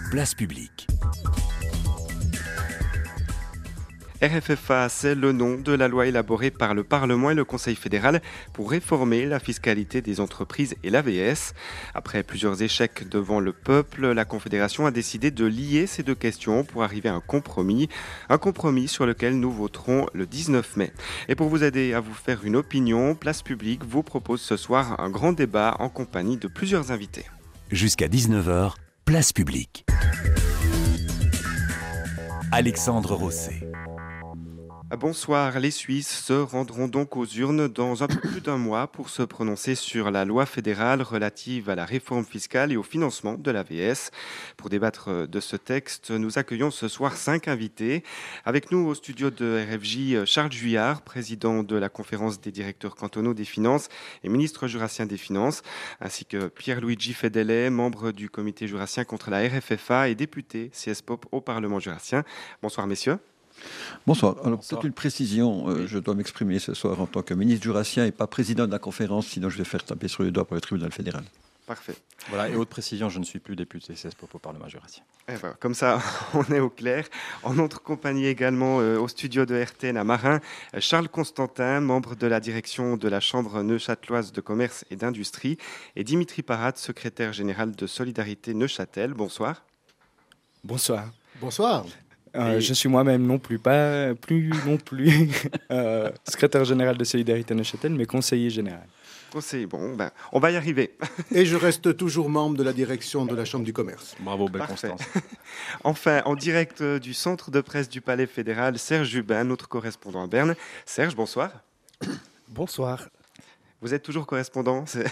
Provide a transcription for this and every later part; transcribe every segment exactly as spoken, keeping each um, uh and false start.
Place publique. R F F A, c'est le nom de la loi élaborée par le Parlement et le Conseil fédéral pour réformer la fiscalité des entreprises et l'A V S. Après plusieurs échecs devant le peuple, la Confédération a décidé de lier ces deux questions pour arriver à un compromis. Un compromis sur lequel nous voterons le dix-neuf mai. Et pour vous aider à vous faire une opinion, Place publique vous propose ce soir un grand débat en compagnie de plusieurs invités. Jusqu'à dix-neuf heures, Place publique. Alexandre Rosset. Bonsoir, les Suisses se rendront donc aux urnes dans un peu plus d'un mois pour se prononcer sur la loi fédérale relative à la réforme fiscale et au financement de l'A V S. Pour débattre de ce texte, nous accueillons ce soir cinq invités. Avec nous au studio de R F J, Charles Juillard, président de la conférence des directeurs cantonaux des finances et ministre jurassien des finances, ainsi que Pierre-Luigi Fedele, membre du comité jurassien contre la R F F A et député C S P O P au Parlement jurassien. Bonsoir messieurs. Bonsoir. Alors, peut-être une précision. Euh, je dois m'exprimer ce soir en tant que ministre jurassien et pas président de la conférence, sinon je vais faire taper sur les doigts pour le tribunal fédéral. Parfait. Voilà, et autre précision, je ne suis plus député C S P O P au Parlement jurassien. Et voilà, comme ça, on est au clair. En notre compagnie également, euh, au studio de R T N à Marin, Charles Constantin, membre de la direction de la Chambre neuchâteloise de commerce et d'industrie, et Dimitri Parat, secrétaire général de Solidarité Neuchâtel. Bonsoir. Bonsoir. Bonsoir. Euh, je suis moi-même non plus, pas plus non plus euh, secrétaire général de Solidarité Neuchâtel, mais conseiller général. Conseiller, bon, ben, on va y arriver. Et je reste toujours membre de la direction de la Chambre du commerce. Bravo, belle Parfait. Constance. Enfin, en direct du centre de presse du Palais fédéral, Serge Jubin, notre correspondant à Berne. Serge, bonsoir. Bonsoir. Vous êtes toujours correspondant, c'est...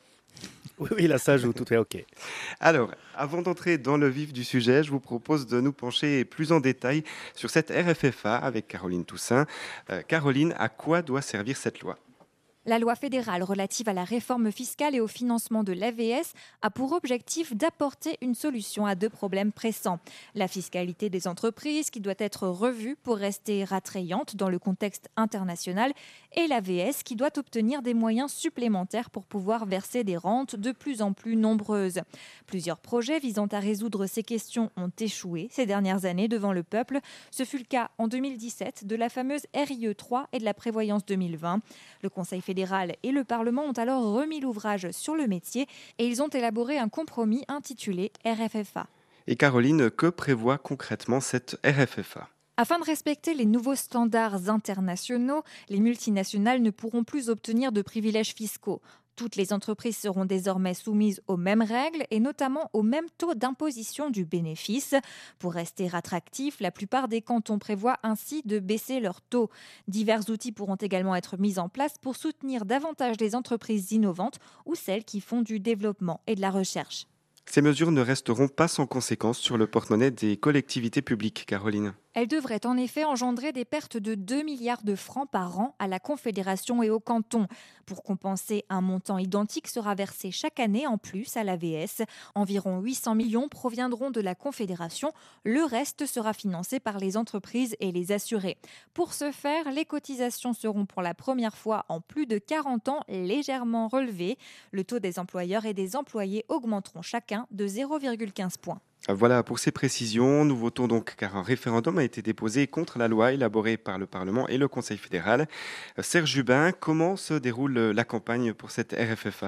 Oui, oui, là, ça joue, tout est OK. Alors, avant d'entrer dans le vif du sujet, je vous propose de nous pencher plus en détail sur cette R F F A avec Caroline Toussaint. Euh, Caroline, à quoi doit servir cette loi ? La loi fédérale relative à la réforme fiscale et au financement de l'A V S a pour objectif d'apporter une solution à deux problèmes pressants. La fiscalité des entreprises qui doit être revue pour rester attrayante dans le contexte international et l'A V S qui doit obtenir des moyens supplémentaires pour pouvoir verser des rentes de plus en plus nombreuses. Plusieurs projets visant à résoudre ces questions ont échoué ces dernières années devant le peuple. Ce fut le cas en deux mille dix-sept de la fameuse R I E trois et de la prévoyance deux mille vingt. Le Conseil fédéral et le Parlement ont alors remis l'ouvrage sur le métier et ils ont élaboré un compromis intitulé R F F A. Et Caroline, que prévoit concrètement cette R F F A ? Afin de respecter les nouveaux standards internationaux, les multinationales ne pourront plus obtenir de privilèges fiscaux. Toutes les entreprises seront désormais soumises aux mêmes règles et notamment au même taux d'imposition du bénéfice. Pour rester attractifs, la plupart des cantons prévoient ainsi de baisser leur taux. Divers outils pourront également être mis en place pour soutenir davantage les entreprises innovantes ou celles qui font du développement et de la recherche. Ces mesures ne resteront pas sans conséquences sur le porte-monnaie des collectivités publiques, Caroline. Elle devrait en effet engendrer des pertes de deux milliards de francs par an à la Confédération et aux cantons. Pour compenser, un montant identique sera versé chaque année en plus à l'A V S. Environ huit cents millions proviendront de la Confédération. Le reste sera financé par les entreprises et les assurés. Pour ce faire, les cotisations seront pour la première fois en plus de quarante ans légèrement relevées. Le taux des employeurs et des employés augmenteront chacun de zéro virgule quinze points. Voilà pour ces précisions. Nous votons donc car un référendum a été déposé contre la loi élaborée par le Parlement et le Conseil fédéral. Serge Jubin, comment se déroule la campagne pour cette R F F A ?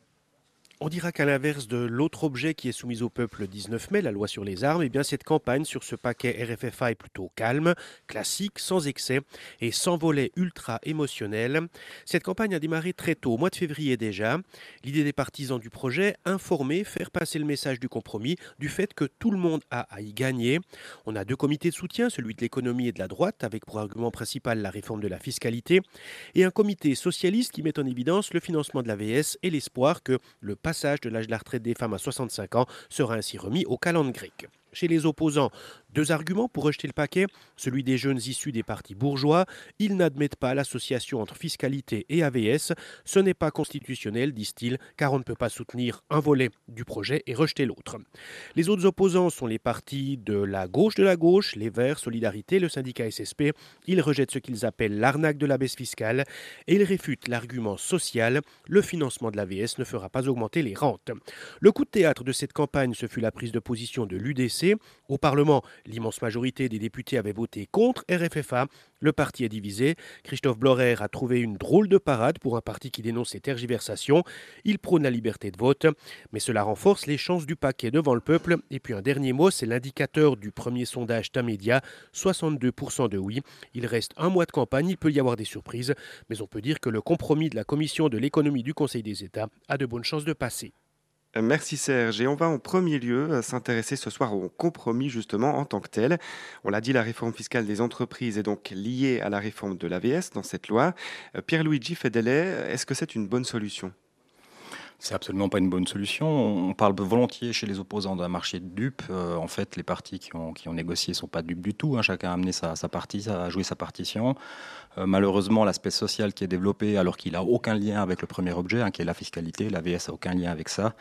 On dira qu'à l'inverse de l'autre objet qui est soumis au peuple le dix-neuf mai, la loi sur les armes, eh bien cette campagne sur ce paquet R F F A est plutôt calme, classique, sans excès et sans volet ultra émotionnel. Cette campagne a démarré très tôt, au mois de février déjà. L'idée des partisans du projet, informer, faire passer le message du compromis, du fait que tout le monde a à y gagner. On a deux comités de soutien, celui de l'économie et de la droite, avec pour argument principal la réforme de la fiscalité, et un comité socialiste qui met en évidence le financement de l'A V S et l'espoir que le passage de l'âge de la retraite des femmes à soixante-cinq ans sera ainsi remis au calendrier grec. Chez les opposants, deux arguments pour rejeter le paquet. Celui des jeunes issus des partis bourgeois. Ils n'admettent pas l'association entre fiscalité et A V S. Ce n'est pas constitutionnel, disent-ils, car on ne peut pas soutenir un volet du projet et rejeter l'autre. Les autres opposants sont les partis de la gauche de la gauche, les Verts, Solidarité, le syndicat S S P. Ils rejettent ce qu'ils appellent l'arnaque de la baisse fiscale et ils réfutent l'argument social. Le financement de l'A V S ne fera pas augmenter les rentes. Le coup de théâtre de cette campagne, ce fut la prise de position de l'U D C. Au Parlement, l'immense majorité des députés avait voté contre R F F A. Le parti est divisé. Christophe Blorer a trouvé une drôle de parade pour un parti qui dénonce ces tergiversations. Il prône la liberté de vote, mais cela renforce les chances du paquet devant le peuple. Et puis un dernier mot, c'est l'indicateur du premier sondage Tamedia, soixante-deux pour cent de oui. Il reste un mois de campagne, il peut y avoir des surprises, mais on peut dire que le compromis de la Commission de l'économie du Conseil des États a de bonnes chances de passer. Merci Serge. Et on va en premier lieu s'intéresser ce soir au compromis justement en tant que tel. On l'a dit, la réforme fiscale des entreprises est donc liée à la réforme de l'A V S dans cette loi. Pierluigi Fedele, est-ce que c'est une bonne solution ? C'est absolument pas une bonne solution. On parle volontiers chez les opposants d'un marché de dupes. Euh, en fait, les partis qui ont, qui ont négocié ne sont pas dupes du tout. Hein. Chacun a amené sa, sa partie, a joué sa partition. Euh, malheureusement, l'aspect social qui est développé, alors qu'il n'a aucun lien avec le premier objet, hein, qui est la fiscalité, l'A V S n'a aucun lien avec ça,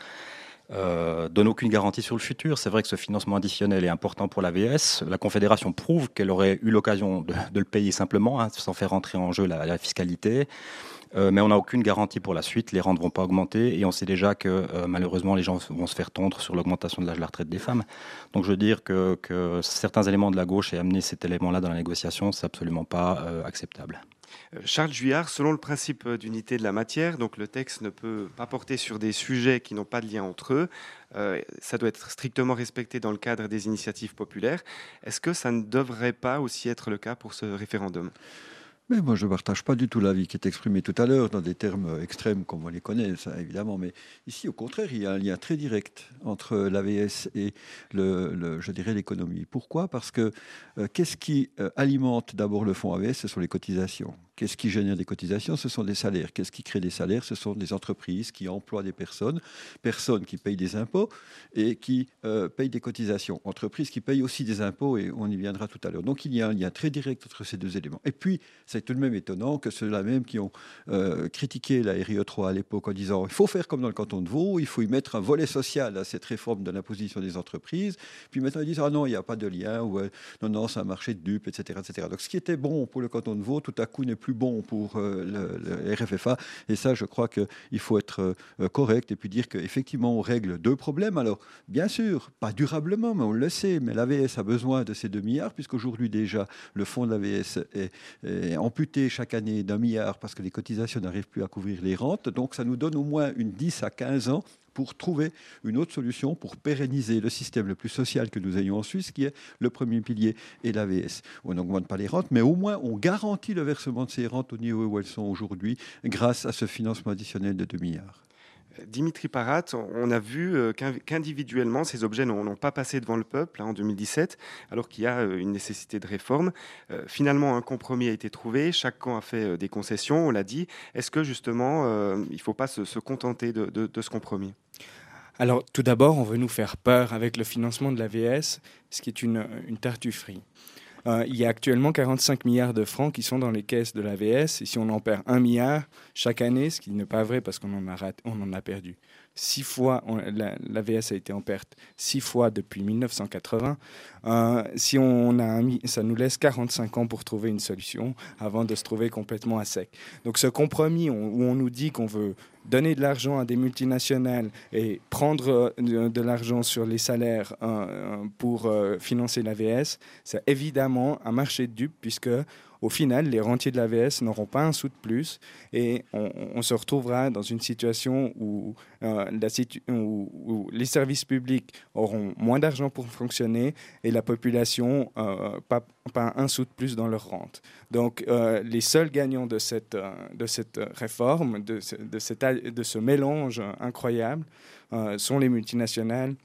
euh, donne aucune garantie sur le futur. C'est vrai que ce financement additionnel est important pour l'A V S. La Confédération prouve qu'elle aurait eu l'occasion de, de le payer simplement, hein, sans faire entrer en jeu la, la fiscalité. Euh, mais on n'a aucune garantie pour la suite, les rentes ne vont pas augmenter et on sait déjà que euh, malheureusement les gens vont se faire tondre sur l'augmentation de l'âge de la retraite des femmes. Donc je veux dire que, que certains éléments de la gauche aient amené cet élément-là dans la négociation, c'est absolument pas euh, acceptable. Charles Juillard, selon le principe d'unité de la matière, donc le texte ne peut pas porter sur des sujets qui n'ont pas de lien entre eux. Euh, ça doit être strictement respecté dans le cadre des initiatives populaires. Est-ce que ça ne devrait pas aussi être le cas pour ce référendum ? Mais moi, je ne partage pas du tout l'avis qui est exprimé tout à l'heure dans des termes extrêmes comme on les connaît, ça, évidemment. Mais ici, au contraire, il y a un lien très direct entre l'A V S et, le, le, je dirais, l'économie. Pourquoi ? Parce que euh, qu'est-ce qui euh, alimente d'abord le fonds A V S ? Ce sont les cotisations. Qu'est-ce qui génère des cotisations ? Ce sont des salaires. Qu'est-ce qui crée des salaires ? Ce sont des entreprises qui emploient des personnes, personnes qui payent des impôts et qui euh, payent des cotisations. Entreprises qui payent aussi des impôts et on y viendra tout à l'heure. Donc il y a un lien très direct entre ces deux éléments. Et puis, c'est tout de même étonnant que ceux-là même qui ont euh, critiqué la R I E trois à l'époque en disant il faut faire comme dans le canton de Vaud, il faut y mettre un volet social à cette réforme de l'imposition des entreprises. Puis maintenant ils disent ah non, il n'y a pas de lien, ou euh, non, non, c'est un marché de dupes, et cetera, et cetera. Donc ce qui était bon pour le canton de Vaud, tout à coup n'est plus bon pour euh, le, le R F F A. Et ça, je crois qu'il faut être euh, correct et puis dire qu'effectivement, on règle deux problèmes. Alors, bien sûr, pas durablement, mais on le sait, mais l'A V S a besoin de ces deux milliards, puisqu'aujourd'hui déjà, le fonds de l'A V S est, est amputé chaque année d'un milliard parce que les cotisations n'arrivent plus à couvrir les rentes. Donc, ça nous donne au moins une dix à quinze ans pour trouver une autre solution pour pérenniser le système le plus social que nous ayons en Suisse, qui est le premier pilier et l'A V S. On n'augmente pas les rentes, mais au moins on garantit le versement de ces rentes au niveau où elles sont aujourd'hui grâce à ce financement additionnel de deux milliards. Dimitri Parat, on a vu qu'individuellement, ces objets n'ont pas passé devant le peuple hein, en deux mille dix-sept, alors qu'il y a une nécessité de réforme. Euh, finalement, un compromis a été trouvé, chaque camp a fait des concessions, on l'a dit. Est-ce que justement, euh, il ne faut pas se, se contenter de, de, de ce compromis ? Alors, tout d'abord, on veut nous faire peur avec le financement de l'A V S, ce qui est une, une tartufferie. Euh, il y a actuellement quarante-cinq milliards de francs qui sont dans les caisses de l'A V S. Et si on en perd un milliard chaque année, ce qui n'est pas vrai parce qu'on en a, raté, on en a perdu six fois, on, la, l'A V S a été en perte six fois depuis mille neuf cent quatre-vingts. Euh, si on a un, ça nous laisse quarante-cinq ans pour trouver une solution avant de se trouver complètement à sec. Donc ce compromis on, où on nous dit qu'on veut donner de l'argent à des multinationales et prendre de, de l'argent sur les salaires euh, pour euh, financer l'A V S, c'est évidemment un marché de dupes puisque au final, les rentiers de l'A V S n'auront pas un sou de plus et on, on se retrouvera dans une situation où, euh, la situ- où, où les services publics auront moins d'argent pour fonctionner et la population euh, pas, pas un sou de plus dans leur rente. Donc, euh, les seuls gagnants de cette, euh, de cette réforme, de ce, de, cette, de ce mélange incroyable, euh, sont les multinationales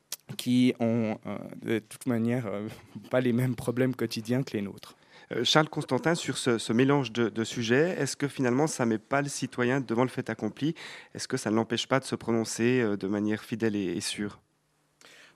qui ont euh, de toute manière euh, pas les mêmes problèmes quotidiens que les nôtres. Charles Constantin, sur ce, ce mélange de, de sujets, est-ce que finalement ça ne met pas le citoyen devant le fait accompli ? Est-ce que ça ne l'empêche pas de se prononcer de manière fidèle et, et sûre ?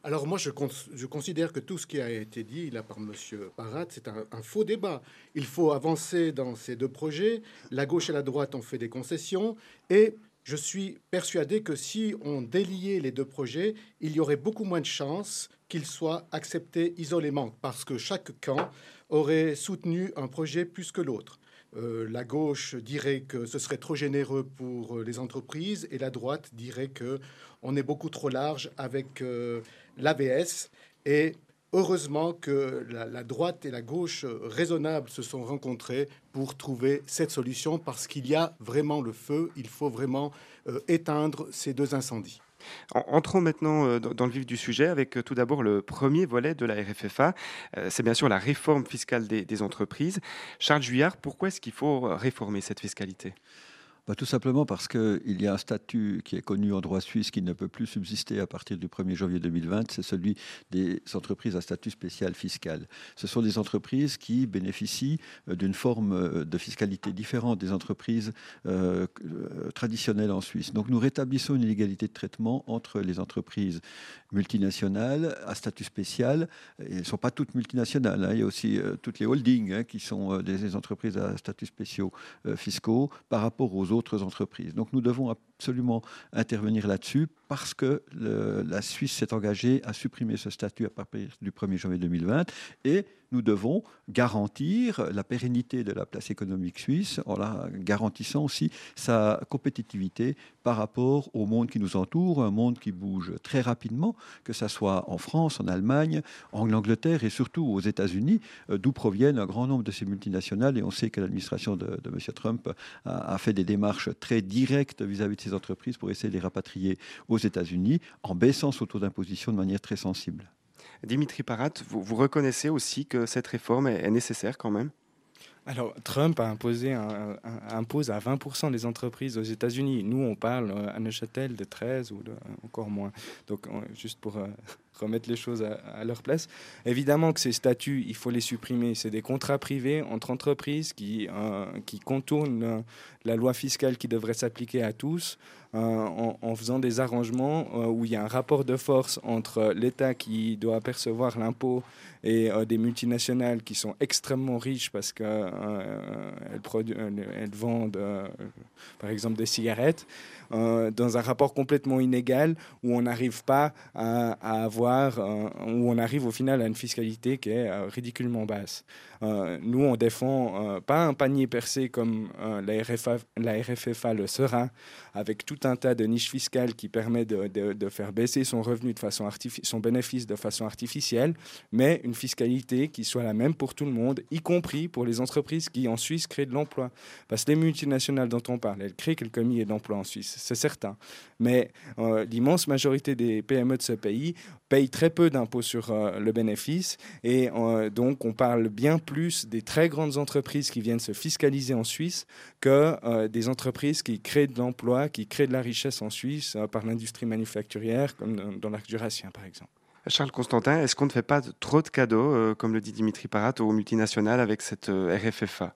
Alors moi, je, cons- je considère que tout ce qui a été dit là par Monsieur Parat, c'est un, un faux débat. Il faut avancer dans ces deux projets. La gauche et la droite ont fait des concessions. Et je suis persuadé que si on déliait les deux projets, il y aurait beaucoup moins de chances qu'ils soient acceptés isolément, parce que chaque camp aurait soutenu un projet plus que l'autre. Euh, la gauche dirait que ce serait trop généreux pour les entreprises et la droite dirait que on est beaucoup trop large avec euh, l'A V S. Et heureusement que la, la droite et la gauche raisonnables se sont rencontrées pour trouver cette solution, parce qu'il y a vraiment le feu, il faut vraiment euh, éteindre ces deux incendies. En- Entrons maintenant euh, dans dans le vif du sujet avec euh, tout d'abord le premier volet de la R F F A. Euh, C'est bien sûr la réforme fiscale des, des entreprises. Charles Juillard, pourquoi est-ce qu'il faut réformer cette fiscalité? Bah, tout simplement parce qu'il y a un statut qui est connu en droit suisse qui ne peut plus subsister à partir du premier janvier deux mille vingt, c'est celui des entreprises à statut spécial fiscal. Ce sont des entreprises qui bénéficient euh, d'une forme euh, de fiscalité différente des entreprises euh, euh, traditionnelles en Suisse. Donc nous rétablissons une égalité de traitement entre les entreprises multinationales à statut spécial. Et elles ne sont pas toutes multinationales, hein. Il y a aussi euh, toutes les holdings, hein, qui sont euh, des, des entreprises à statut spéciaux euh, fiscaux par rapport aux autres entreprises. Donc nous devons absolument intervenir là-dessus parce que le- la Suisse s'est engagée à supprimer ce statut à partir du premier janvier deux mille vingt et nous devons garantir la pérennité de la place économique suisse en la garantissant aussi sa compétitivité par rapport au monde qui nous entoure, un monde qui bouge très rapidement, que ce soit en France, en Allemagne, en Angleterre et surtout aux États-Unis, euh, d'où proviennent un grand nombre de ces multinationales. Et on sait que l'administration de, de M. Trump a, a fait des démarches très directes vis-à-vis de ces entreprises pour essayer de les rapatrier aux États-Unis en baissant son taux d'imposition de manière très sensible. Dimitri Parat, vous, vous reconnaissez aussi que cette réforme est, est nécessaire quand même? Alors, Trump a imposé un, un- impose à vingt pour cent des entreprises aux États-Unis. Nous, on parle euh, à Neuchâtel de treize ou de, encore moins. Donc, on- juste pour euh, remettre les choses à, à leur place. Évidemment que ces statuts, il faut les supprimer. C'est des contrats privés entre entreprises qui, euh, qui contournent euh, la loi fiscale qui devrait s'appliquer à tous euh, en, en faisant des arrangements euh, où il y a un rapport de force entre l'État qui doit percevoir l'impôt et euh, des multinationales qui sont extrêmement riches parce qu'elles euh, produ- elles, elles vendent, euh, par exemple, des cigarettes, euh, dans un rapport complètement inégal où on n'arrive pas à, à avoir, euh, où on arrive au final à une fiscalité qui est euh, ridiculement basse. Euh, nous, on défend euh, pas un panier percé comme euh, la, R F A, la R F F A le sera, avec tout un tas de niches fiscales qui permettent de, de, de faire baisser son revenu de façon artifi- son bénéfice de façon artificielle, mais une fiscalité qui soit la même pour tout le monde, y compris pour les entreprises qui en Suisse créent de l'emploi. Parce que les multinationales dont on parle, elles créent quelques milliers d'emplois en Suisse, c'est certain. Mais euh, l'immense majorité des P M E de ce pays payent très peu d'impôts sur euh, le bénéfice et euh, donc on parle bien plus des très grandes entreprises qui viennent se fiscaliser en Suisse que euh, des entreprises qui créent de l'emploi, qui créent de la richesse en Suisse euh, par l'industrie manufacturière, comme dans, dans l'arc jurassien par exemple. Charles Constantin, est-ce qu'on ne fait pas de- trop de cadeaux, euh, comme le dit Dimitri Parat, aux multinationales avec cette euh, R F F A?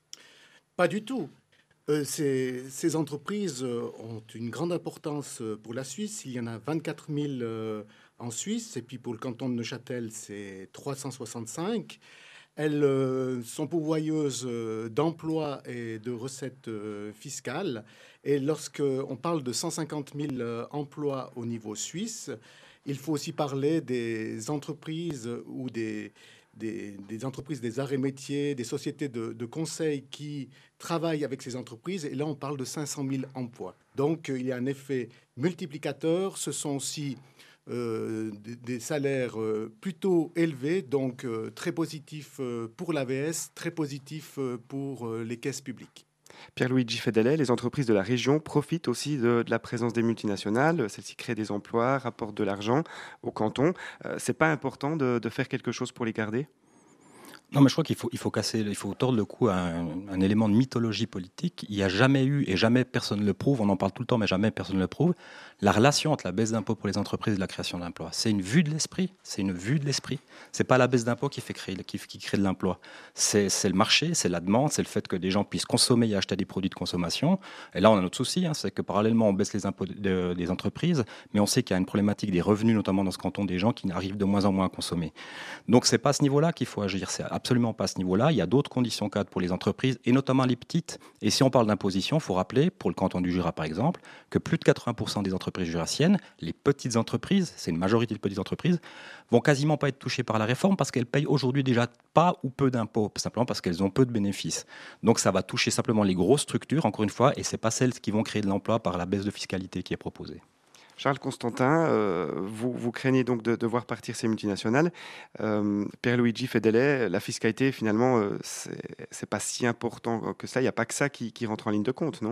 Pas du tout. Euh, ces, ces entreprises euh, ont une grande importance euh, pour la Suisse. Il y en a vingt-quatre mille euh, en Suisse, et puis pour le canton de Neuchâtel, c'est trois cent soixante-cinq. Elles euh, sont pourvoyeuses euh, d'emplois et de recettes euh, fiscales. Et lorsqu'on parle de cent cinquante mille euh, emplois au niveau suisse, il faut aussi parler des entreprises ou des, des, des entreprises des arts et métiers, des sociétés de, de conseil qui travaillent avec ces entreprises. Et là, on parle de cinq cent mille emplois. Donc, euh, il y a un effet multiplicateur. Ce sont aussi euh, des, des salaires euh, plutôt élevés, donc euh, très positifs euh, pour l'A V S, très positifs euh, pour euh, les caisses publiques. Pierre-Luigi Fedelet, les entreprises de la région profitent aussi de, de la présence des multinationales. Celles-ci créent des emplois, rapportent de l'argent au canton. Euh, c'est pas important de, de faire quelque chose pour les garder? Non, mais je crois qu'il faut, il faut casser, il faut tordre le cou à un, un élément de mythologie politique. Il n'y a jamais eu, et jamais personne ne le prouve, on en parle tout le temps, mais jamais personne ne le prouve, la relation entre la baisse d'impôts pour les entreprises et la création d'emplois. C'est une vue de l'esprit, c'est une vue de l'esprit. C'est pas la baisse d'impôts qui fait créer, qui, qui crée de l'emploi. C'est, c'est le marché, c'est la demande, c'est le fait que des gens puissent consommer et acheter des produits de consommation. Et là, on a un autre souci, hein, c'est que parallèlement, on baisse les impôts de, de, des entreprises, mais on sait qu'il y a une problématique des revenus, notamment dans ce canton, des gens qui arrivent de moins en moins à consommer. Donc, c'est pas à ce niveau-là qu'il faut agir. C'est absolument pas à ce niveau-là. Il y a d'autres conditions cadres pour les entreprises, et notamment les petites. Et si on parle d'imposition, il faut rappeler, pour le canton du Jura par exemple, que plus de quatre-vingts pour cent des entreprises jurassiennes, les petites entreprises, c'est une majorité de petites entreprises, vont quasiment pas être touchées par la réforme parce qu'elles payent aujourd'hui déjà pas ou peu d'impôts, simplement parce qu'elles ont peu de bénéfices. Donc ça va toucher simplement les grosses structures, encore une fois, et c'est pas celles qui vont créer de l'emploi par la baisse de fiscalité qui est proposée. Charles Constantin, euh, vous, vous craignez donc de, de voir partir ces multinationales. Euh, Pierluigi Fedele, la fiscalité, finalement, euh, c'est, c'est pas si important que ça. Il n'y a pas que ça qui, qui rentre en ligne de compte, non ?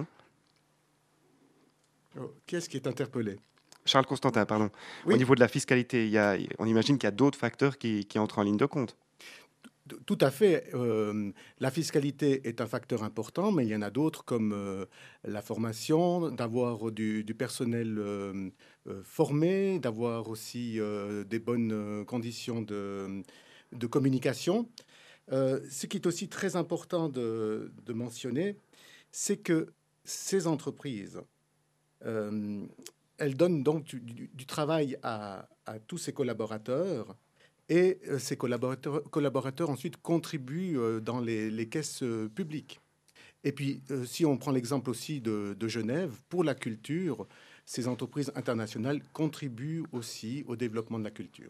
Oh, qui est-ce qui est interpellé ? Charles Constantin, pardon. Oui. Au niveau de la fiscalité, il y a, on imagine qu'il y a d'autres facteurs qui, qui entrent en ligne de compte. Tout à fait. Euh, la fiscalité est un facteur important, mais il y en a d'autres comme euh, la formation, d'avoir du, du personnel euh, euh, formé, d'avoir aussi euh, des bonnes euh, conditions de, de communication. Euh, ce qui est aussi très important de, de mentionner, c'est que ces entreprises, euh, elles donnent donc du, du, du travail à, à tous ces collaborateurs. Et ces collaborateurs, collaborateurs ensuite contribuent dans les, les caisses publiques. Et puis, si on prend l'exemple aussi de, de Genève, pour la culture, ces entreprises internationales contribuent aussi au développement de la culture.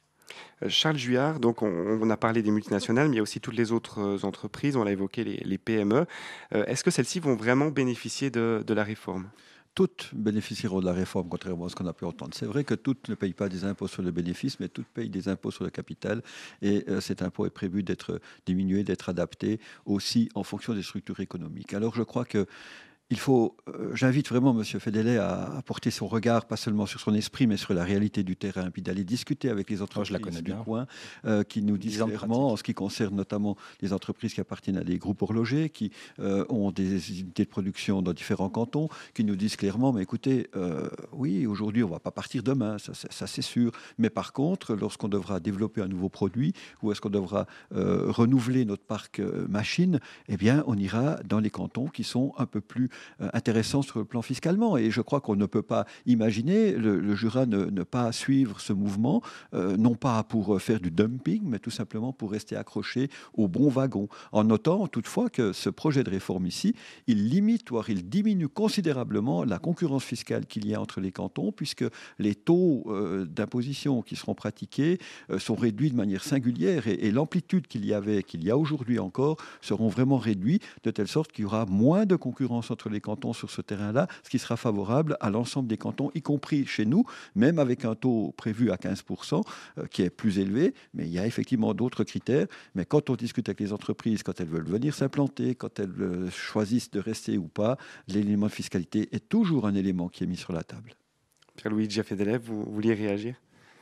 Charles Juillard, donc on, on a parlé des multinationales, mais il y a aussi toutes les autres entreprises, on l'a évoqué, les, les P M E. Euh, est-ce que celles-ci vont vraiment bénéficier de, de la réforme ? Toutes bénéficieront de la réforme, contrairement à ce qu'on a pu entendre. C'est vrai que toutes ne payent pas des impôts sur le bénéfice, mais toutes payent des impôts sur le capital. Et euh, cet impôt est prévu d'être diminué, d'être adapté aussi en fonction des structures économiques. Alors je crois que Il faut, euh, j'invite vraiment M. Fedele à, à porter son regard, pas seulement sur son esprit, mais sur la réalité du terrain, puis d'aller discuter avec les entreprises oh, du bien. coin, euh, qui nous disent clairement, en ce qui concerne notamment les entreprises qui appartiennent à des groupes horlogers, qui euh, ont des unités de production dans différents cantons, qui nous disent clairement, mais écoutez, euh, oui, aujourd'hui, on ne va pas partir demain, ça, ça, ça c'est sûr, mais par contre, lorsqu'on devra développer un nouveau produit, ou est-ce qu'on devra euh, renouveler notre parc euh, machine, eh bien, on ira dans les cantons qui sont un peu plus intéressant sur le plan fiscalement. Et je crois qu'on ne peut pas imaginer le, le Jura ne, ne pas suivre ce mouvement, euh, non pas pour faire du dumping, mais tout simplement pour rester accroché au bon wagon. En notant toutefois que ce projet de réforme ici, il limite, voire il diminue considérablement la concurrence fiscale qu'il y a entre les cantons, puisque les taux euh, d'imposition qui seront pratiqués euh, sont réduits de manière singulière et, et l'amplitude qu'il y avait, qu'il y a aujourd'hui encore, seront vraiment réduits de telle sorte qu'il y aura moins de concurrence entre les cantons sur ce terrain-là, ce qui sera favorable à l'ensemble des cantons, y compris chez nous, même avec un taux prévu à quinze pour cent, euh, qui est plus élevé, mais il y a effectivement d'autres critères. Mais quand on discute avec les entreprises, quand elles veulent venir s'implanter, quand elles euh, choisissent de rester ou pas, l'élément de fiscalité est toujours un élément qui est mis sur la table. Pierluigi Fedele, vous vouliez réagir ?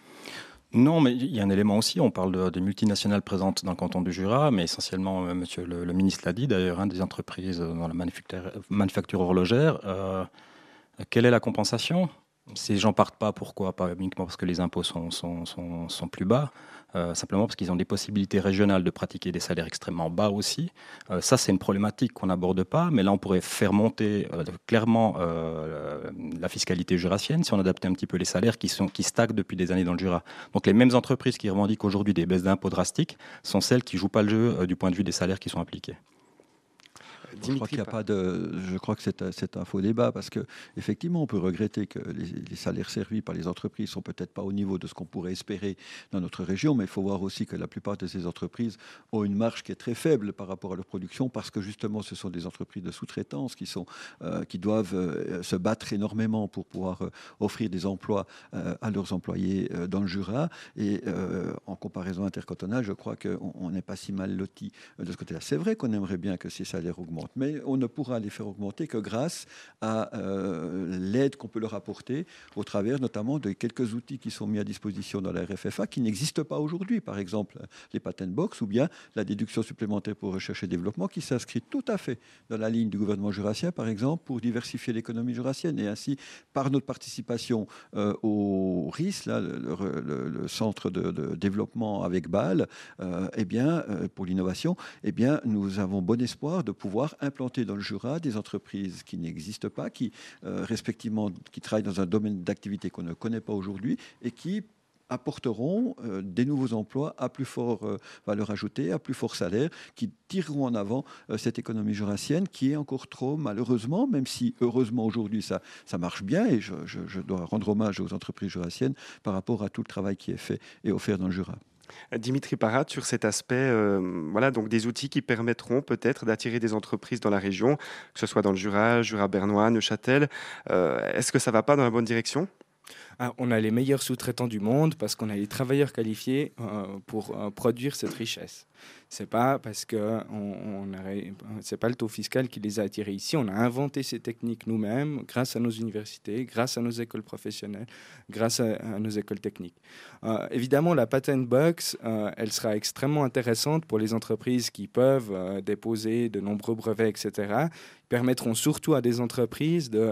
Non, mais il y a un élément aussi, on parle de, de multinationales présentes dans le canton du Jura, mais essentiellement, euh, monsieur le, le ministre l'a dit d'ailleurs, hein, des entreprises dans la manufacture, manufacture horlogère. Euh, quelle est la compensation ? Ces gens partent pas, pourquoi ? Pas uniquement parce que les impôts sont, sont, sont, sont plus bas, euh, simplement parce qu'ils ont des possibilités régionales de pratiquer des salaires extrêmement bas aussi. Euh, ça, c'est une problématique qu'on n'aborde pas, mais là, on pourrait faire monter euh, clairement euh, la fiscalité jurassienne si on adaptait un petit peu les salaires qui, sont, qui stagnent depuis des années dans le Jura. Donc les mêmes entreprises qui revendiquent aujourd'hui des baisses d'impôts drastiques sont celles qui ne jouent pas le jeu euh, du point de vue des salaires qui sont appliqués. Je crois qu'il y a pas de. Je crois que c'est un, c'est un faux débat parce que effectivement, on peut regretter que les, les salaires servis par les entreprises sont peut-être pas au niveau de ce qu'on pourrait espérer dans notre région, mais il faut voir aussi que la plupart de ces entreprises ont une marge qui est très faible par rapport à leur production parce que justement, ce sont des entreprises de sous-traitance qui sont euh, qui doivent euh, se battre énormément pour pouvoir euh, offrir des emplois euh, à leurs employés euh, dans le Jura. Et euh, en comparaison intercantonale, je crois qu'on n'est pas si mal loti de ce côté-là. C'est vrai qu'on aimerait bien que ces salaires augmentent. augmentent. Mais on ne pourra les faire augmenter que grâce à euh, l'aide qu'on peut leur apporter au travers notamment de quelques outils qui sont mis à disposition dans la R F F A qui n'existent pas aujourd'hui. Par exemple, les patent box ou bien la déduction supplémentaire pour recherche et développement qui s'inscrit tout à fait dans la ligne du gouvernement jurassien, par exemple, pour diversifier l'économie jurassienne. Et ainsi, par notre participation euh, au R I S, là, le, le, le centre de, de développement avec Bâle, euh, eh bien, euh, pour l'innovation, eh bien, nous avons bon espoir de pouvoir implanter dans le Jura des entreprises qui n'existent pas, qui, euh, respectivement, qui travaillent dans un domaine d'activité qu'on ne connaît pas aujourd'hui et qui apporteront euh, des nouveaux emplois à plus forte euh, valeur ajoutée, à plus fort salaire, qui tireront en avant euh, cette économie jurassienne qui est encore trop, malheureusement, même si heureusement aujourd'hui ça, ça marche bien, et je, je, je dois rendre hommage aux entreprises jurassiennes par rapport à tout le travail qui est fait et offert dans le Jura. Dimitri Parat, sur cet aspect, euh, voilà, donc des outils qui permettront peut-être d'attirer des entreprises dans la région, que ce soit dans le Jura, Jura bernois, Neuchâtel. Euh, est-ce que ça ne va pas dans la bonne direction ? Ah, on a les meilleurs sous-traitants du monde parce qu'on a les travailleurs qualifiés euh, pour euh, produire cette richesse. C'est pas parce que on, on a, c'est pas le taux fiscal qui les a attirés ici. On a inventé ces techniques nous-mêmes grâce à nos universités, grâce à nos écoles professionnelles, grâce à, à nos écoles techniques. Euh, évidemment, la patent box, euh, elle sera extrêmement intéressante pour les entreprises qui peuvent euh, déposer de nombreux brevets, et cetera. Ils permettront surtout à des entreprises de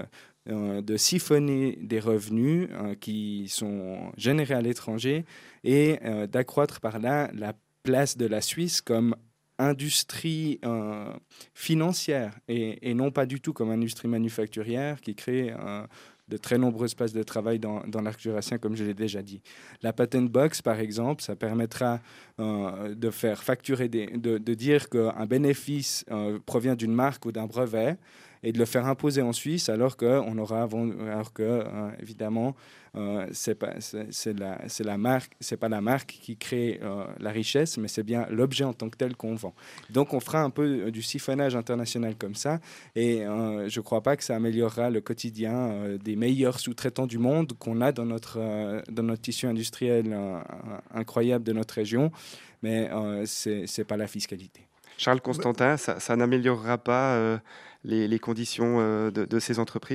de siphonner des revenus euh, qui sont générés à l'étranger et euh, d'accroître par là la place de la Suisse comme industrie euh, financière et, et non pas du tout comme industrie manufacturière qui crée euh, de très nombreux espaces de travail dans, dans l'arc jurassien, comme je l'ai déjà dit. La patent box, par exemple, ça permettra euh, de faire facturer, des, de, de dire qu'un bénéfice euh, provient d'une marque ou d'un brevet et de le faire imposer en Suisse, alors que on aura, alors que euh, évidemment, euh, c'est pas, c'est, c'est la, c'est la marque, c'est pas la marque qui crée euh, la richesse, mais c'est bien l'objet en tant que tel qu'on vend. Donc, on fera un peu du siphonnage international comme ça, et euh, je crois pas que ça améliorera le quotidien euh, des meilleurs sous-traitants du monde qu'on a dans notre euh, dans notre tissu industriel euh, incroyable de notre région, mais euh, c'est c'est pas la fiscalité. Charles Constantin, ça, ça n'améliorera pas euh, les, les conditions euh, de, de ces entreprises ?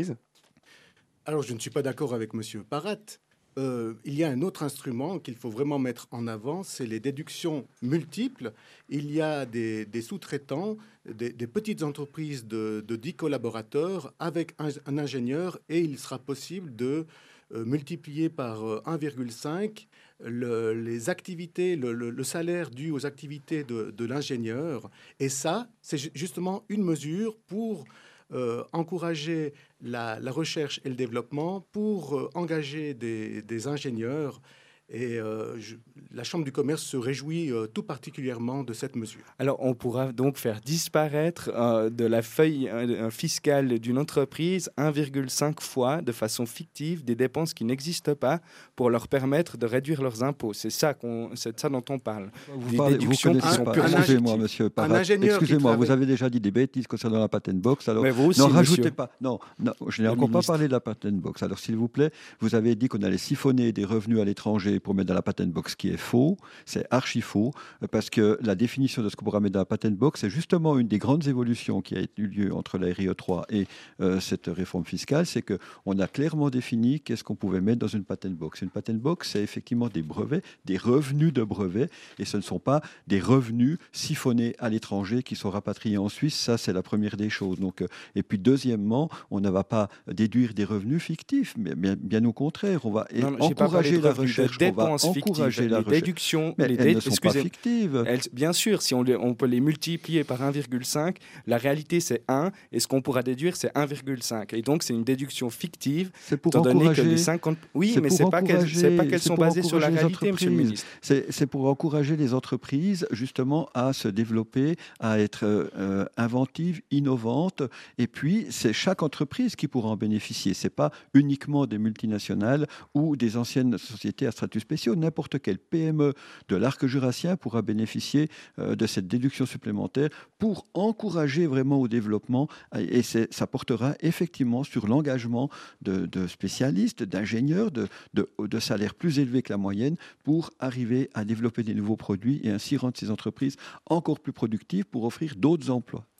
Alors, je ne suis pas d'accord avec M. Parat. Euh, il y a un autre instrument qu'il faut vraiment mettre en avant, c'est les déductions multiples. Il y a des, des sous-traitants, des, des petites entreprises de, de dix collaborateurs avec un, un ingénieur, et il sera possible de euh, multiplier par euh, un virgule cinq le, les activités, le, le, le salaire dû aux activités de, de l'ingénieur. Et ça, c'est justement une mesure pour Euh, encourager la, la recherche et le développement, pour euh, engager des, des ingénieurs. Et euh, je, la Chambre du commerce se réjouit euh, tout particulièrement de cette mesure. Alors, on pourra donc faire disparaître euh, de la feuille euh, fiscale d'une entreprise un virgule cinq fois de façon fictive des dépenses qui n'existent pas pour leur permettre de réduire leurs impôts. C'est ça, qu'on, c'est ça dont on parle. Vous, parlez, vous connaissez pas. Excusez-moi, monsieur Parat. Excusez-moi, vous avez déjà dit des bêtises concernant la patent box. Alors, Mais vous aussi, n'en rajoutez monsieur. pas. Non, non, je n'ai encore pas parlé de la patent box. Alors, s'il vous plaît, vous avez dit qu'on allait siphonner des revenus à l'étranger pour mettre dans la patent box, qui est faux. C'est archi faux, parce que la définition de ce qu'on pourra mettre dans la patent box, c'est justement une des grandes évolutions qui a eu lieu entre la R I E trois et euh, cette réforme fiscale, c'est qu'on a clairement défini qu'est-ce qu'on pouvait mettre dans une patent box. Une patent box, c'est effectivement des brevets, des revenus de brevets, et ce ne sont pas des revenus siphonnés à l'étranger qui sont rapatriés en Suisse. Ça, c'est la première des choses. Donc, euh, et puis, deuxièmement, on ne va pas déduire des revenus fictifs, mais bien, bien au contraire, on va non, encourager la recherche, on va encourager la les recherche. déductions, mais les elles dé... ne sont pas fictives. Elles, bien sûr, si on, les, on peut les multiplier par un virgule cinq, la réalité c'est un, et ce qu'on pourra déduire c'est un virgule cinq. Et donc c'est une déduction fictive. C'est pour étant donné encourager. Que les cinquante... Oui, c'est mais pour c'est pas qu'elles, c'est pas qu'elles sont basées sur la réalité, monsieur le ministre. C'est, c'est pour encourager les entreprises justement à se développer, à être euh, inventives, innovantes. Et puis c'est chaque entreprise qui pourra en bénéficier. C'est pas uniquement des multinationales ou des anciennes sociétés à statut spéciaux. N'importe quelle P M E de l'arc jurassien pourra bénéficier euh, de cette déduction supplémentaire pour encourager vraiment au développement, et c'est, ça portera effectivement sur l'engagement de, de spécialistes, d'ingénieurs, de, de, de salaires plus élevés que la moyenne pour arriver à développer des nouveaux produits et ainsi rendre ces entreprises encore plus productives pour offrir d'autres emplois.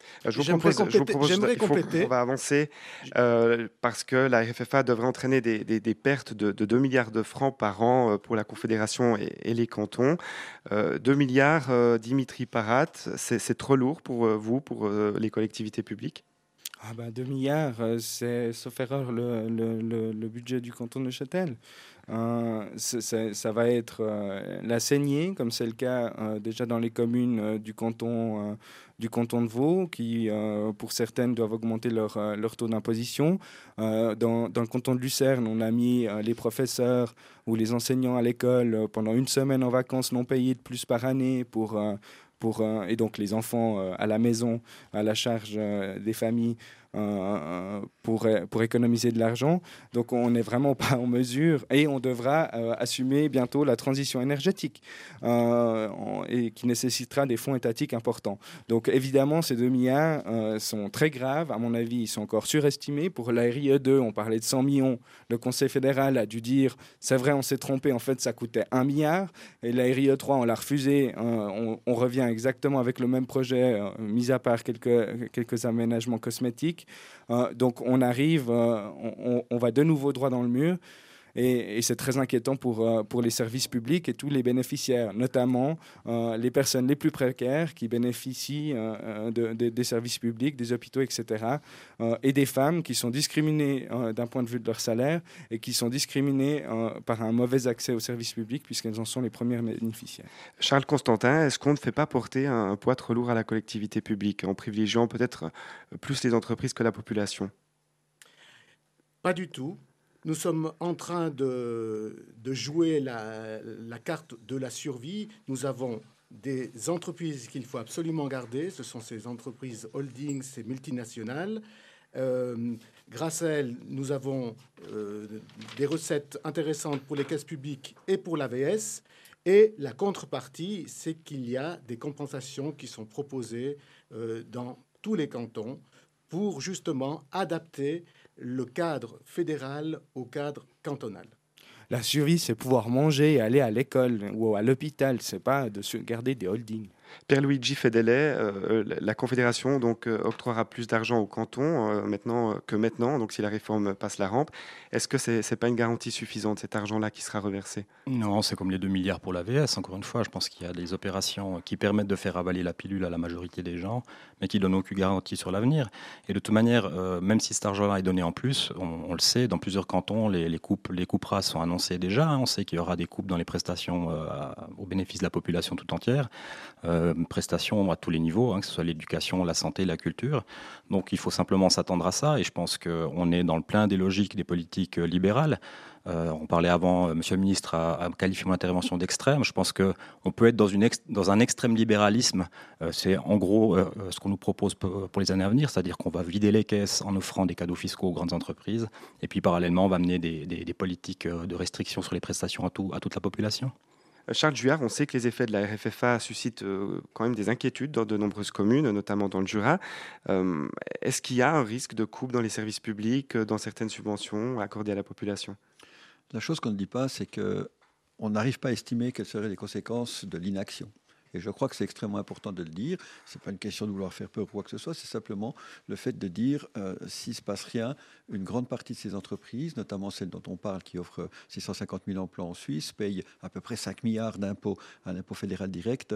Je vous propose, je vous propose j'aimerais il faut compléter. qu'on va avancer euh, parce que la R F F A devrait entraîner des, des, des pertes de, de deux milliards de francs par an pour la Confédération et, et les cantons. Euh, deux milliards, euh, Dimitri Parat, c'est, c'est trop lourd pour euh, vous, pour euh, les collectivités publiques? Ah bah, deux milliards, euh, c'est, sauf erreur, le, le, le, le budget du canton de Neuchâtel. Euh, c'est- c'est- ça va être euh, la saignée, comme c'est le cas euh, déjà dans les communes euh, du, canton, euh, du canton de Vaud, qui, euh, pour certaines, doivent augmenter leur, euh, leur taux d'imposition. Euh, dans, dans le canton de Lucerne, on a mis euh, les professeurs ou les enseignants à l'école euh, pendant une semaine en vacances non payées de plus par année pour... euh, pour, euh, et donc les enfants euh, à la maison, à la charge euh, des familles, euh, pour, pour économiser de l'argent. Donc on n'est vraiment pas en mesure et on devra euh, assumer bientôt la transition énergétique euh, en- et qui nécessitera des fonds étatiques importants. Donc évidemment, ces deux milliards euh, sont très graves. À mon avis, ils sont encore surestimés. Pour la R I E deux, on parlait de cent millions. Le Conseil fédéral a dû dire, c'est vrai, on s'est trompé, en fait, ça coûtait un milliard. Et la R I E trois, on l'a refusé. Euh, on, on revient exactement avec le même projet, euh, mis à part quelques, quelques aménagements cosmétiques. Euh, donc on arrive, euh, on, on va de nouveau droit dans le mur. Et, et c'est très inquiétant pour, euh, pour les services publics et tous les bénéficiaires, notamment euh, les personnes les plus précaires qui bénéficient euh, de, de- des services publics, des hôpitaux, et cetera. Euh, et des femmes qui sont discriminées euh, d'un point de vue de leur salaire et qui sont discriminées euh, par un mauvais accès aux services publics puisqu'elles en sont les premières bénéficiaires. Charles Constantin, est-ce qu'on ne fait pas porter un poids trop lourd à la collectivité publique en privilégiant peut-être euh, plus les entreprises que la population? Pas du tout. Nous sommes en train de, de jouer la, la carte de la survie. Nous avons des entreprises qu'il faut absolument garder. Ce sont ces entreprises holdings, ces multinationales. Euh, grâce à elles, nous avons euh, des recettes intéressantes pour les caisses publiques et pour l'A V S. Et la contrepartie, c'est qu'il y a des compensations qui sont proposées euh, dans tous les cantons pour justement adapter le cadre fédéral au cadre cantonal. La survie, c'est pouvoir manger et aller à l'école ou à l'hôpital. C'est pas de se garder des holdings. Pierluigi Fedelet, euh, la la Confédération donc, euh, octroiera plus d'argent au canton euh, maintenant, euh, que maintenant, donc si la réforme passe la rampe. Est-ce que ce n'est pas une garantie suffisante, cet argent-là qui sera reversé? Non, c'est comme les deux milliards pour l'A V S. Encore une fois, je pense qu'il y a des opérations qui permettent de faire avaler la pilule à la majorité des gens, mais qui donnent aucune garantie sur l'avenir. Et de toute manière, euh, même si cet argent-là est donné en plus, on, on le sait, dans plusieurs cantons, les, les coupes, les coupes rases sont annoncées déjà. hein. On sait qu'il y aura des coupes dans les prestations euh, à- au bénéfice de la population tout entière. Euh, prestations à tous les niveaux, hein, que ce soit l'éducation, la santé, la culture. Donc il faut simplement s'attendre à ça. Et je pense qu'on est dans le plein des logiques des politiques euh, libérales. Euh, on parlait avant, euh, Monsieur le Ministre a, a qualifié mon intervention d'extrême. Je pense qu'on peut être dans, une ex- dans un extrême libéralisme. Euh, c'est en gros euh, ce qu'on nous propose pour pour les années à venir, c'est-à-dire qu'on va vider les caisses en offrant des cadeaux fiscaux aux grandes entreprises. Et puis parallèlement, on va mener des, des- des politiques euh, de restriction sur les prestations à, tout- à toute la population. Euh, Charles Juillard, on sait que les effets de la R F F A suscitent euh, quand même des inquiétudes dans de nombreuses communes, notamment dans le Jura. Euh, Est-ce qu'il y a un risque de coupe dans les services publics, euh, dans certaines subventions accordées à la population? La chose qu'on ne dit pas, c'est qu'on n'arrive pas à estimer quelles seraient les conséquences de l'inaction. Et je crois que c'est extrêmement important de le dire. Ce n'est pas une question de vouloir faire peur ou quoi que ce soit, c'est simplement le fait de dire, euh, s'il ne se passe rien, une grande partie de ces entreprises, notamment celles dont on parle, qui offrent six cent cinquante mille emplois en Suisse, payent à peu près cinq milliards d'impôts à l'impôt fédéral direct.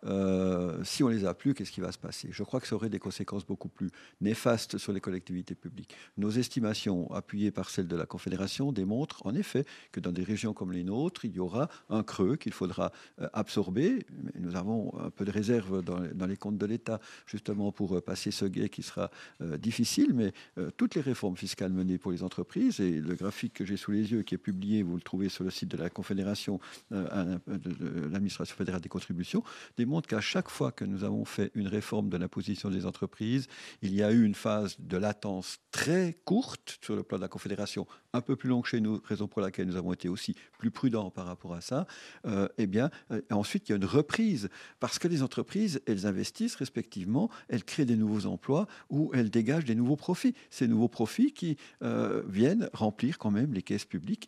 Euh, si on ne les a plus, qu'est-ce qui va se passer? Je crois que ça aurait des conséquences beaucoup plus néfastes sur les collectivités publiques. Nos estimations, appuyées par celles de la Confédération, démontrent en effet que dans des régions comme les nôtres, il y aura un creux qu'il faudra euh, absorber. Mais nous avons un peu de réserve dans, dans les comptes de l'État, justement pour euh, passer ce gué qui sera euh, difficile, mais euh, toutes les réformes fiscales menées pour les entreprises, et le graphique que j'ai sous les yeux, qui est publié, vous le trouvez sur le site de la Confédération, euh, à l'im- de, de l'administration fédérale des contributions, démontre qu'à chaque fois que nous avons fait une réforme de l'imposition des entreprises, il y a eu une phase de latence très courte sur le plan de la Confédération, un peu plus longue chez nous, raison pour laquelle nous avons été aussi plus prudents par rapport à ça. Euh, eh bien, euh, ensuite, il y a une reprise, parce que les entreprises, elles investissent respectivement, elles créent des nouveaux emplois ou elles dégagent des nouveaux profits. Ces nouveaux profits qui euh, viennent remplir quand même les caisses publiques et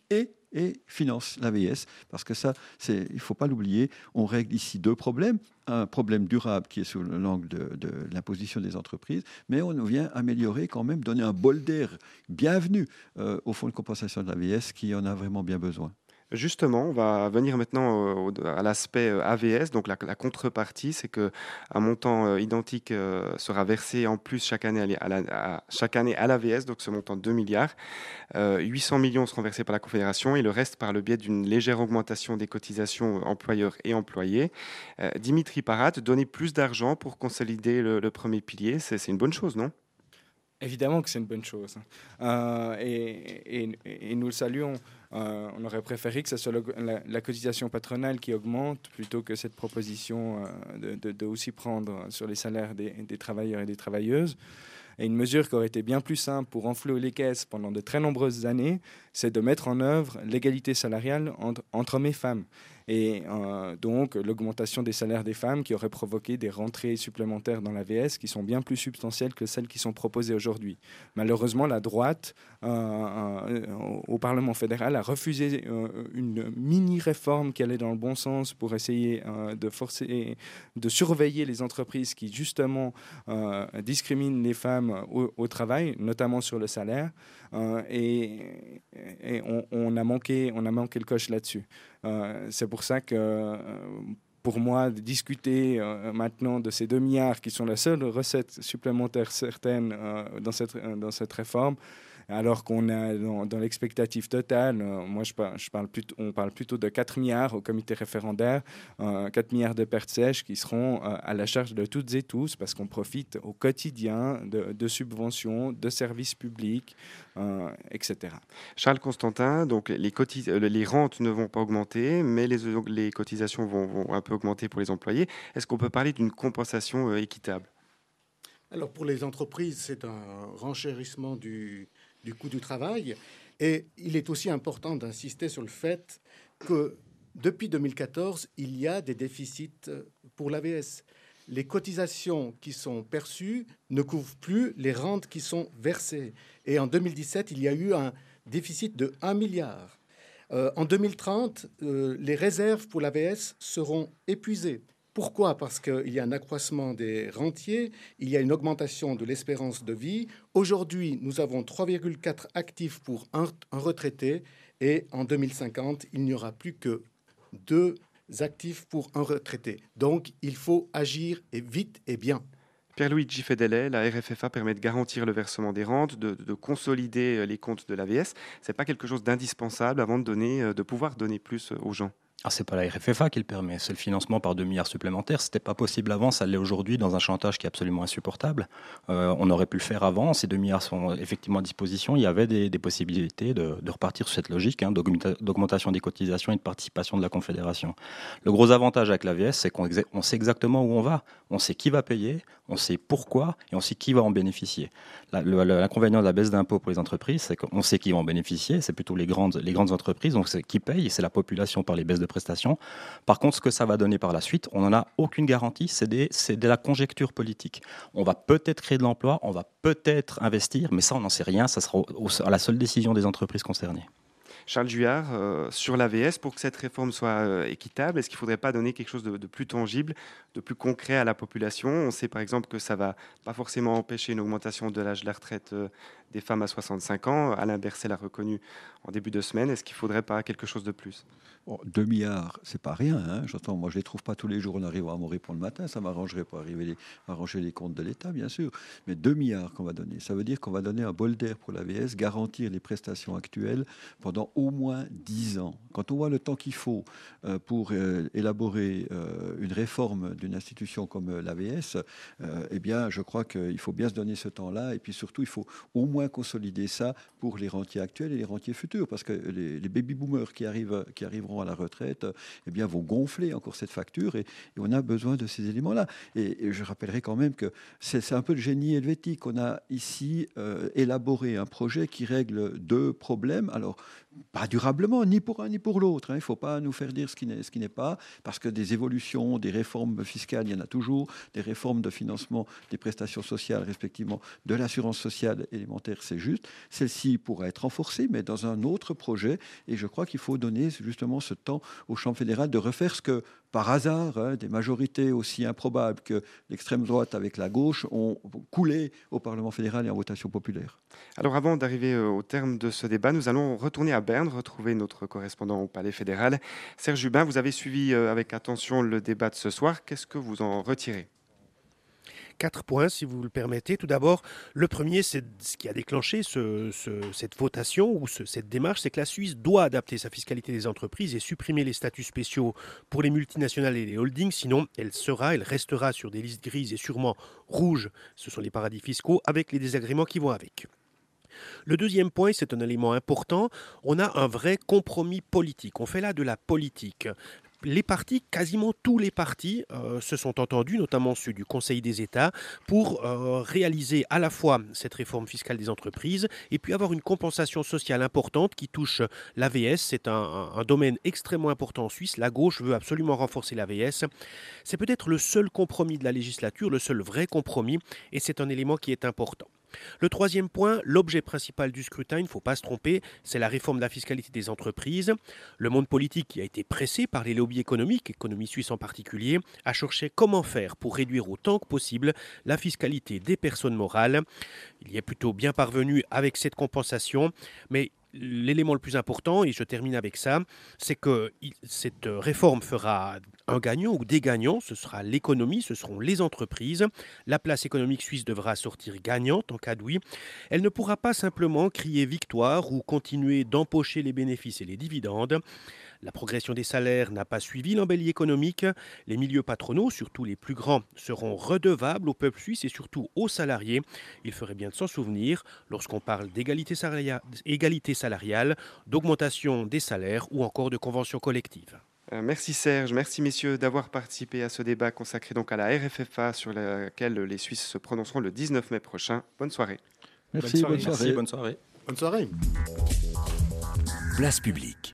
et finance l'A V S, parce que ça, c'est, il ne faut pas l'oublier, on règle ici deux problèmes. Un problème durable qui est sous l'angle de, de l'imposition des entreprises, mais on vient améliorer quand même, donner un bol d'air bienvenu euh, au fonds de compensation de l'A V S qui en a vraiment bien besoin. Justement, on va venir maintenant au- à l'aspect euh, A V S. Donc la, la contrepartie, c'est qu'un montant euh, identique euh, sera versé en plus chaque année à, l'A- à la- à- chaque année à l'A V S, donc ce montant de deux milliards. Euh, huit cents millions seront versés par la Confédération et le reste par le biais d'une légère augmentation des cotisations employeurs et employés. Euh, Dimitri Parat, donner plus d'argent pour consolider le, le premier pilier, c'est c'est une bonne chose, non? Évidemment que c'est une bonne chose. Euh, et, et- et nous le saluons. Euh, on aurait préféré que ce soit le- la, la cotisation patronale qui augmente plutôt que cette proposition euh, de, de- de aussi prendre sur les salaires des, des travailleurs et des travailleuses. Et une mesure qui aurait été bien plus simple pour enfler les caisses pendant de très nombreuses années, c'est de mettre en œuvre l'égalité salariale entre, entre hommes et femmes. Et euh, donc l'augmentation des salaires des femmes qui aurait provoqué des rentrées supplémentaires dans l'A V S qui sont bien plus substantielles que celles qui sont proposées aujourd'hui. Malheureusement, la droite euh, euh, au Parlement fédéral a refusé euh, une mini-réforme qui allait dans le bon sens pour essayer euh, de forcer, de surveiller les entreprises qui justement euh, discriminent les femmes au, au travail, notamment sur le salaire. Euh, et et on, on a manqué, on a manqué le coche là-dessus. Euh, c'est pour ça que, euh, pour moi, de discuter euh, maintenant de ces deux milliards qui sont la seule recette supplémentaire certaine euh, dans, cette, dans cette réforme, alors qu'on est dans, dans l'expectative totale. Euh, moi, je parle, je parle plutôt, on parle plutôt de quatre milliards au comité référendaire, euh, quatre milliards de pertes sèches qui seront euh, à la charge de toutes et tous, parce qu'on profite au quotidien de, de subventions, de services publics, euh, et cetera. Charles Constantin, donc les, cotis- euh, les rentes ne vont pas augmenter, mais les, les cotisations vont, vont un peu augmenter pour les employés. Est-ce qu'on peut parler d'une compensation euh, équitable? Alors pour les entreprises, c'est un renchérissement du, du coût du travail. Et il est aussi important d'insister sur le fait que depuis deux mille quatorze, il y a des déficits pour l'A V S. Les cotisations qui sont perçues ne couvrent plus les rentes qui sont versées. Et en deux mille dix-sept, il y a eu un déficit de un milliard. Euh, en deux mille trente, euh, les réserves pour l'A V S seront épuisées. Pourquoi? Parce qu'il y a un accroissement des rentiers, il y a une augmentation de l'espérance de vie. Aujourd'hui, nous avons trois virgule quatre actifs pour un, un retraité et en deux mille cinquante, il n'y aura plus que deux actifs pour un retraité. Donc, il faut agir et vite et bien. Pierluigi Fedele, la R F F A permet de garantir le versement des rentes, de, de consolider les comptes de l'A V S. Ce n'est pas quelque chose d'indispensable avant de, donner, de pouvoir donner plus aux gens? Ah, c'est pas la R F F A qui le permet, c'est le financement par deux milliards supplémentaires. C'était pas possible avant, ça l'est aujourd'hui dans un chantage qui est absolument insupportable. Euh, on aurait pu le faire avant, ces deux milliards sont effectivement à disposition. Il y avait des, des possibilités de, de repartir sur cette logique hein, d'augmentation des cotisations et de participation de la Confédération. Le gros avantage avec l'A V S, c'est qu'on on sait exactement où on va. On sait qui va payer, on sait pourquoi et on sait qui va en bénéficier. L'inconvénient de la baisse d'impôts pour les entreprises, c'est qu'on sait qui va en bénéficier, c'est plutôt les grandes, les grandes entreprises, donc c'est qui paye, c'est la population par les baisses de prestations. Par contre, ce que ça va donner par la suite, on n'en a aucune garantie, c'est de la conjecture politique. On va peut-être créer de l'emploi, on va peut-être investir, mais ça, on n'en sait rien, ça sera au, au, à la seule décision des entreprises concernées. Charles Juillard, euh, sur l'A V S, pour que cette réforme soit euh, équitable, est-ce qu'il ne faudrait pas donner quelque chose de, de plus tangible, de plus concret à la population? On sait par exemple que ça ne va pas forcément empêcher une augmentation de l'âge de la retraite euh, des femmes à soixante-cinq ans. Alain Berset l'a reconnu en début de semaine. Est-ce qu'il ne faudrait pas quelque chose de plus? Bon, deux milliards, c'est pas rien. Hein. J'entends, moi, je les trouve pas tous les jours en arrivant à mon répondre le matin. Ça m'arrangerait pour arriver les, arranger les comptes de l'État, bien sûr. Mais deux milliards qu'on va donner, ça veut dire qu'on va donner un bol d'air pour l'A V S, garantir les prestations actuelles pendant au moins dix ans. Quand on voit le temps qu'il faut euh, pour euh, élaborer euh, une réforme d'une institution comme euh, l'A V S, euh, eh bien, je crois qu'il faut bien se donner ce temps-là. Et puis surtout, il faut au moins consolider ça pour les rentiers actuels et les rentiers futurs, parce que les, les baby-boomers qui arrivent, qui arriveront à la retraite eh bien, vont gonfler encore cette facture et, et on a besoin de ces éléments-là. Et, et je rappellerai quand même que c'est, c'est un peu le génie helvétique. On a ici euh, élaboré un projet qui règle deux problèmes. Alors, pas durablement, ni pour un ni pour l'autre. Hein. Il ne faut pas nous faire dire ce qui n'est, ce qui n'est pas, parce que des évolutions, des réformes fiscales, il y en a toujours, des réformes de financement des prestations sociales, respectivement, de l'assurance sociale élémentaire, c'est juste. Celle-ci pourra être renforcée, mais dans un autre projet. Et je crois qu'il faut donner justement ce temps aux chambres fédérales de refaire ce que, par hasard, hein, des majorités aussi improbables que l'extrême droite avec la gauche ont coulé au Parlement fédéral et en votation populaire. Alors avant d'arriver au terme de ce débat, nous allons retourner à Berne, retrouver notre correspondant au Palais fédéral. Serge Hubin, vous avez suivi avec attention le débat de ce soir. Qu'est-ce que vous en retirez ? Quatre points, si vous le permettez. Tout d'abord, le premier, c'est ce qui a déclenché ce, ce, cette votation ou ce, cette démarche, c'est que la Suisse doit adapter sa fiscalité des entreprises et supprimer les statuts spéciaux pour les multinationales et les holdings. Sinon, elle sera, elle restera sur des listes grises et sûrement rouges. Ce sont les paradis fiscaux avec les désagréments qui vont avec. Le deuxième point, c'est un élément important, on a un vrai compromis politique. On fait là de la politique. Les partis, quasiment tous les partis, euh, se sont entendus, notamment ceux du Conseil des États, pour euh, réaliser à la fois cette réforme fiscale des entreprises et puis avoir une compensation sociale importante qui touche l'A V S. C'est un, un, un domaine extrêmement important en Suisse. La gauche veut absolument renforcer l'A V S. C'est peut-être le seul compromis de la législature, le seul vrai compromis, et c'est un élément qui est important. Le troisième point, l'objet principal du scrutin, il ne faut pas se tromper, c'est la réforme de la fiscalité des entreprises. Le monde politique, qui a été pressé par les lobbies économiques, économie suisse en particulier, a cherché comment faire pour réduire autant que possible la fiscalité des personnes morales. Il y est plutôt bien parvenu avec cette compensation, mais l'élément le plus important, et je termine avec ça, c'est que cette réforme fera un gagnant ou des gagnants, ce sera l'économie, ce seront les entreprises. La place économique suisse devra sortir gagnante en cas de oui. Elle ne pourra pas simplement crier victoire ou continuer d'empocher les bénéfices et les dividendes. La progression des salaires n'a pas suivi l'embellie économique. Les milieux patronaux, surtout les plus grands, seront redevables au peuple suisse et surtout aux salariés. Il ferait bien de s'en souvenir lorsqu'on parle d'égalité salariale, égalité salariale, d'augmentation des salaires ou encore de conventions collectives. Euh, merci Serge, merci messieurs d'avoir participé à ce débat consacré donc à la R F F A sur laquelle les Suisses se prononceront le dix-neuf mai prochain. Bonne soirée. Merci, bonne soirée. Merci, bonne soirée. Bonne soirée. Place publique.